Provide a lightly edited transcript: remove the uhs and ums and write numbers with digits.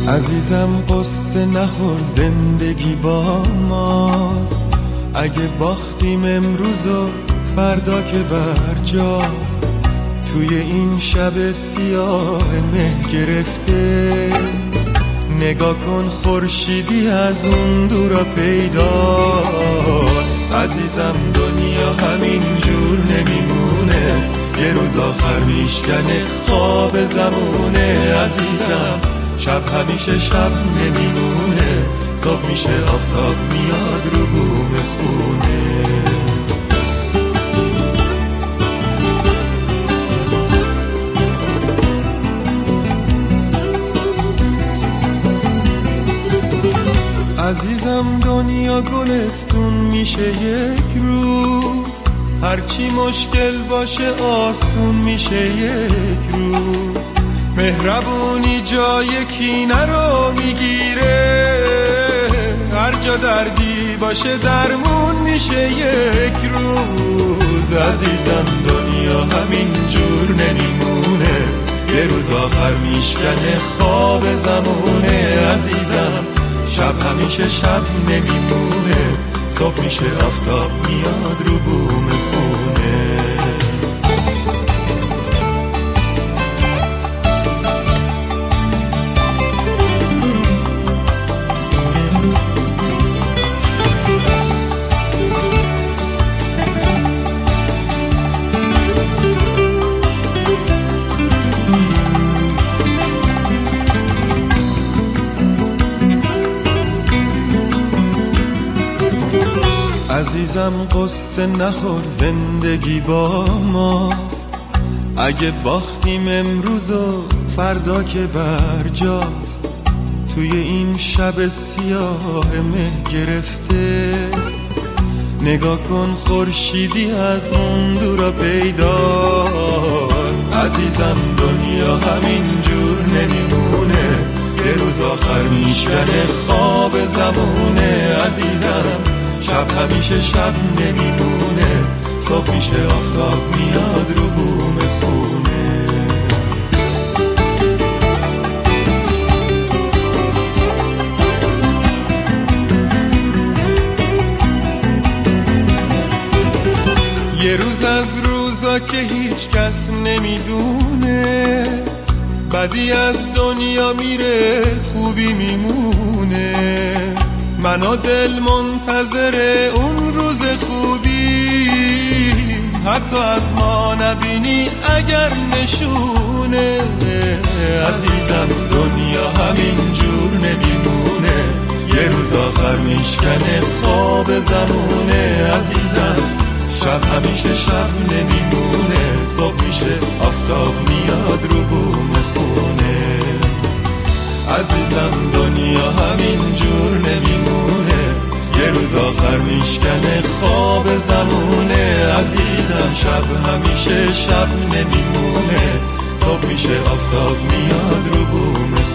عزیزم قصه نخور، زندگی با ماست. اگه باختیم امروز و فردا که برجاست. توی این شب سیاه مه گرفته، نگاه کن خورشیدی از اون دورا پیداست. عزیزم دنیا همین جور نمیمونه، یه روز آخر میشکنه خواب زمونه. عزیزم شب همیشه شب نمیمونه، صبح میشه آفتاب میاد رو بوم خونه. عزیزم دنیا گلستون میشه یک روز، هرچی مشکل باشه آسون میشه یک روز. مهربونی جای کینه رو میگیره، هر جا دردی باشه درمون میشه یک روز. عزیزم دنیا همین جور نمیمونه، یه روز آخر میشکنه خواب زمونه. عزیزم شب همیشه شب نمیمونه، صبح میشه آفتاب میاد رو بوم خونه. عزیزم قصه نخور، زندگی با ماست. اگه باختیم امروز و فردا که برجاست. توی این شب سیاه مه گرفته، نگاه کن خورشیدی از اون دورا پیداست. عزیزم دنیا همین جور نمیمونه، یه روز آخر میشکنه خواب زمونه. عزیزم شب همیشه شب نمیمونه، صبح میشه آفتاب میاد رو بوم خونه. یه روز از روزا که هیچ کس نمیدونه، بدی از دنیا میره خوبی میمونه. من و دل منتظر اون روز خوبی، حتی از ما نبینی اگر نشونه. عزیزم دنیا همین جور نمیمونه، یه روز آخر میشکنه خواب زمونه. عزیزم شب همیشه شب نمیمونه، صبح میشه آفتاب میاد رو بوم خونه. عزیزم دنیا همین جور نمیمونه، یه روز آخر میشکنه خواب زمونه. عزیزم شب همیشه شب نمیمونه، صبح میشه آفتاب میاد رو بوم